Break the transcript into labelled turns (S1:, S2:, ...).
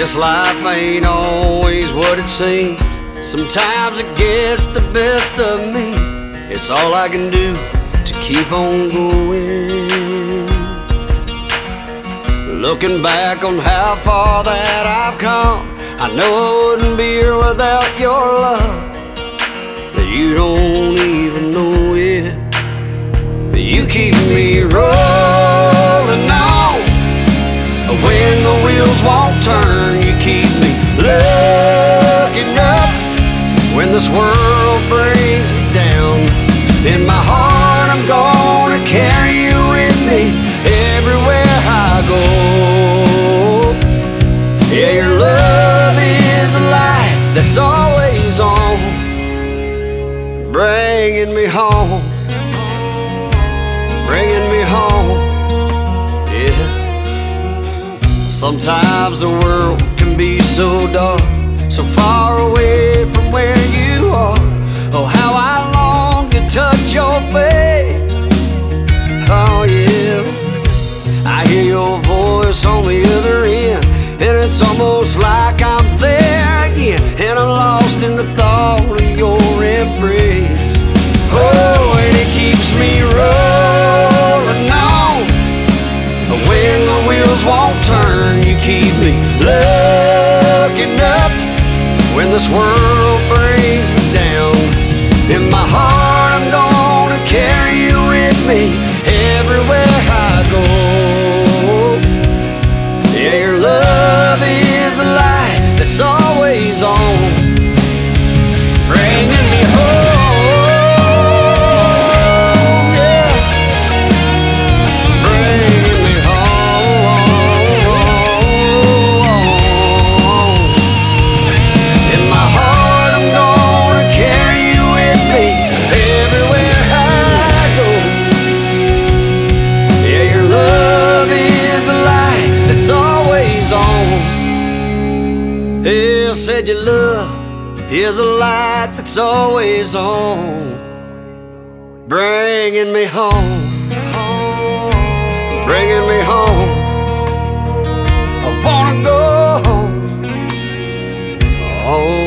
S1: This life ain't always what it seems. Sometimes it gets the best of me. It's all I can do to keep on going. Looking back on how far that I've come, I know I wouldn't be here without your love. But you don't even know it. But you keep me rolling on. When the wheels won't turn, you keep me looking up. When this world brings me down, in my heart I'm gonna carry you with me everywhere I go. Yeah, your love is a light that's always on, bringing me home, bringing me home. Yeah. Sometimes the world can be so dark, so far away from where you are. Oh, how I long to touch your face. Oh yeah, I hear your voice on the other end, and it's almost like I'm there again, and I'm lost in the thought of your embrace. Oh, and it keeps me rolling on. When the wheels won't turn, you keep me looking up. When this world brings me down, in my heart I'm gonna carry you with me everywhere I go. Yeah, your love is a light that's always on, bringing me home. Yeah, bringing me home. In my heart I'm gonna carry you with me everywhere I go. Yeah, your love is a light that's always on. Yeah, said your love is a light that's always on, bringing me home, bringing me home. I wanna go home. Oh.